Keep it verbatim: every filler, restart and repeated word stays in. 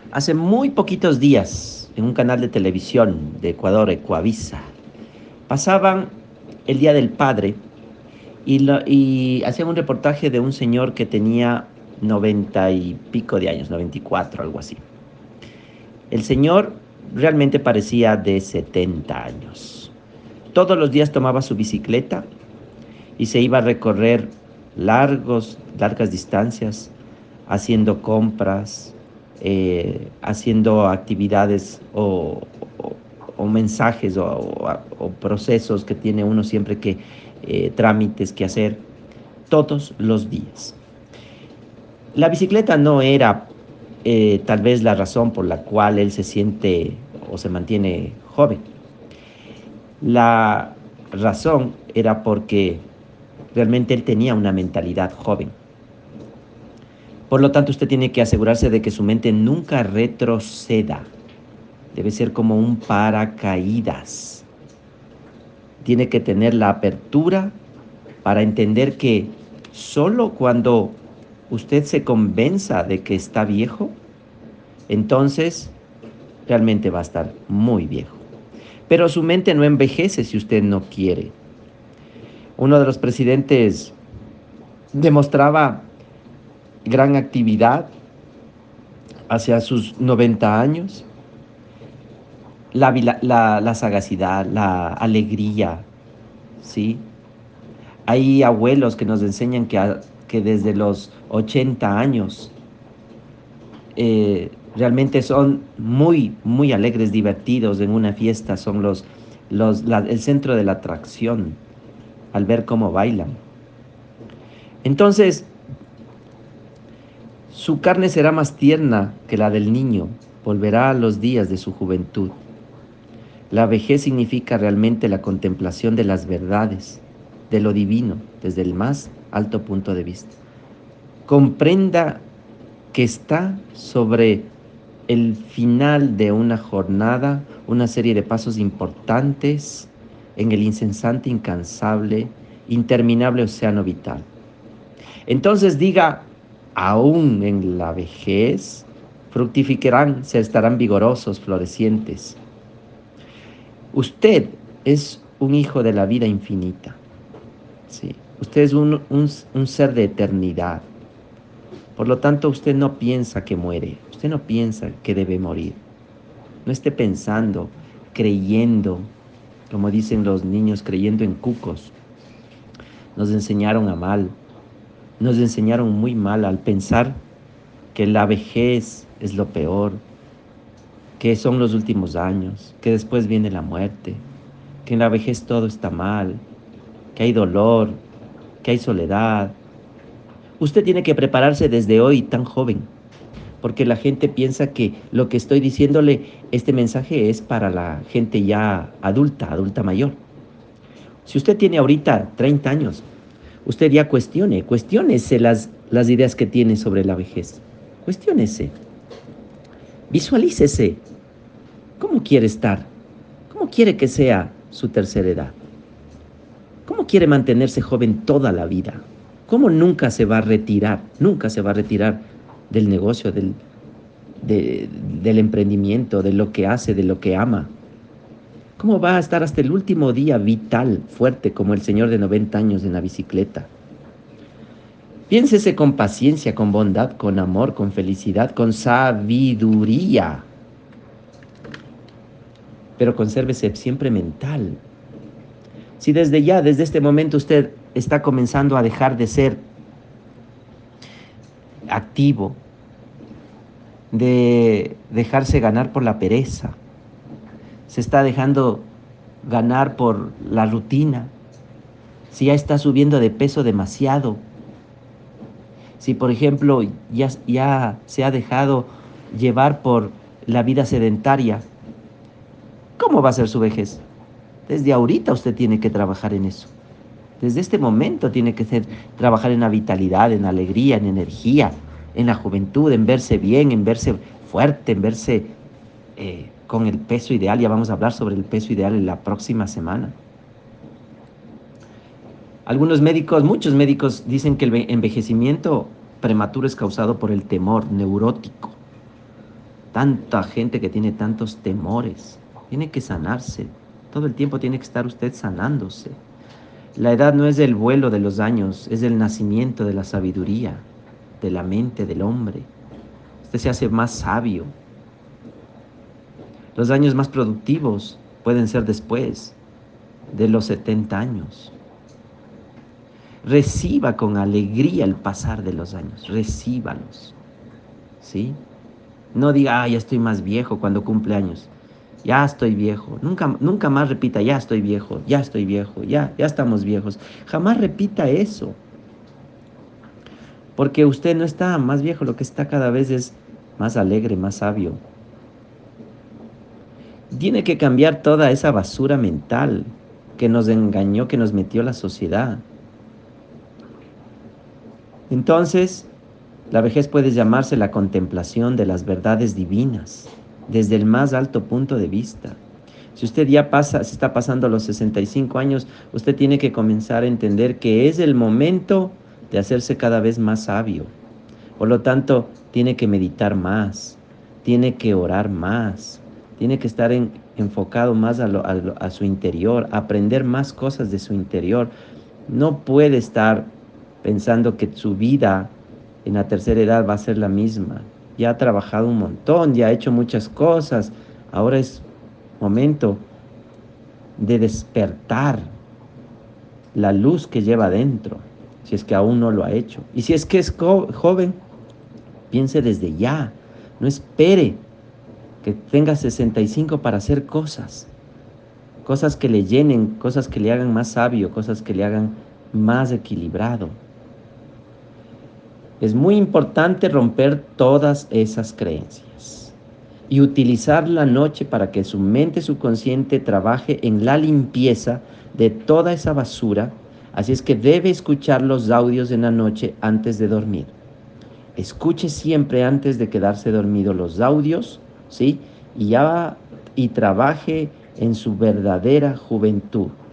Hace muy poquitos días, en un canal de televisión de Ecuador, Ecuavisa, pasaban el Día del Padre y, lo- y hacían un reportaje de un señor que tenía noventa y pico de años, noventa y cuatro, algo así. El señor realmente parecía de setenta años. Todos los días tomaba su bicicleta y se iba a recorrer largos, largas distancias, haciendo compras, eh, haciendo actividades o, o- o mensajes o, o- o procesos que tiene uno siempre que, eh, trámites que hacer todos los días. La bicicleta no era eh, tal vez la razón por la cual él se siente o se mantiene joven. La razón era porque realmente él tenía una mentalidad joven. Por lo tanto, usted tiene que asegurarse de que su mente nunca retroceda. Debe ser como un paracaídas. Tiene que tener la apertura para entender que solo cuando usted se convenza de que está viejo, entonces realmente va a estar muy viejo. Pero su mente no envejece si usted no quiere. Uno de los presidentes demostraba gran actividad hacia sus noventa años, la, la, la sagacidad, la alegría, ¿sí? Hay abuelos que nos enseñan que, a, que desde los ochenta años eh, realmente son muy, muy alegres, divertidos en una fiesta, son los, los, la, el centro de la atracción al ver cómo bailan. Entonces, su carne será más tierna que la del niño, volverá a los días de su juventud. La vejez significa realmente la contemplación de las verdades, de lo divino, desde el más alto punto de vista. Comprenda que está sobre el final de una jornada, una serie de pasos importantes en el incesante, incansable, interminable océano vital. Entonces diga, aún en la vejez, fructificarán, se estarán vigorosos, florecientes. Usted es un hijo de la vida infinita, ¿sí? Usted es un, un, un ser de eternidad. Por lo tanto, usted no piensa que muere, usted no piensa que debe morir. No esté pensando, creyendo, como dicen los niños, creyendo en cucos. Nos enseñaron a mal, nos enseñaron muy mal al pensar que la vejez es lo peor, que son los últimos años, que después viene la muerte, que en la vejez todo está mal, que hay dolor, que hay soledad. Usted tiene que prepararse desde hoy tan joven, porque la gente piensa que lo que estoy diciéndole, este mensaje es para la gente ya adulta, adulta mayor. Si usted tiene ahorita treinta años, usted ya cuestione, cuestiónese las, las ideas que tiene sobre la vejez. Cuestiónese, visualícese. ¿Cómo quiere estar? ¿Cómo quiere que sea su tercera edad? ¿Cómo quiere mantenerse joven toda la vida? ¿Cómo nunca se va a retirar? Nunca se va a retirar del negocio, del, de- del emprendimiento, de lo que hace, de lo que ama. ¿Cómo va a estar hasta el último día vital, fuerte, como el señor de noventa años en la bicicleta? Piénsese con paciencia, con bondad, con amor, con felicidad, con sabiduría, pero consérvese siempre mental. Si desde ya, desde este momento usted está comenzando a dejar de ser activo, de dejarse ganar por la pereza, se está dejando ganar por la rutina, si ya está subiendo de peso demasiado, si por ejemplo ya, ya se ha dejado llevar por la vida sedentaria, ¿cómo va a ser su vejez? Desde ahorita usted tiene que trabajar en eso. Desde este momento tiene que ser, trabajar en la vitalidad, en la alegría, en energía, en la juventud, en verse bien, en verse fuerte, en verse eh, con el peso ideal. Ya vamos a hablar sobre el peso ideal en la próxima semana. Algunos médicos, muchos médicos dicen que el envejecimiento prematuro es causado por el temor neurótico. Tanta gente que tiene tantos temores. Tiene que sanarse. Todo el tiempo tiene que estar usted sanándose. La edad no es el vuelo de los años, es el nacimiento de la sabiduría, de la mente del hombre. Usted se hace más sabio. Los años más productivos pueden ser después de los setenta años. Reciba con alegría el pasar de los años, recíbalos, ¿sí? No diga, ah, ya estoy más viejo cuando cumple años. Ya estoy viejo. Nunca, nunca más repita, ya estoy viejo, ya estoy viejo, ya, ya estamos viejos. Jamás repita eso. Porque usted no está más viejo, lo que está cada vez es más alegre, más sabio. Tiene que cambiar toda esa basura mental que nos engañó, que nos metió la sociedad. Entonces, la vejez puede llamarse la contemplación de las verdades divinas desde el más alto punto de vista. Si usted ya pasa, se está pasando los sesenta y cinco años, usted tiene que comenzar a entender que es el momento de hacerse cada vez más sabio. Por lo tanto, tiene que meditar más, tiene que orar más, tiene que estar en, enfocado más a, lo, a, lo, a su interior, aprender más cosas de su interior. No puede estar pensando que su vida en la tercera edad va a ser la misma. Ya ha trabajado un montón, ya ha hecho muchas cosas. Ahora es momento de despertar la luz que lleva adentro, si es que aún no lo ha hecho. Y si es que es joven, piense desde ya. No espere que tenga sesenta y cinco para hacer cosas. Cosas que le llenen, cosas que le hagan más sabio, cosas que le hagan más equilibrado. Es muy importante romper todas esas creencias y utilizar la noche para que su mente subconsciente trabaje en la limpieza de toda esa basura. Así es que debe escuchar los audios en la noche antes de dormir. Escuche siempre antes de quedarse dormido los audios, ¿sí? Y ya y trabaje en su verdadera juventud.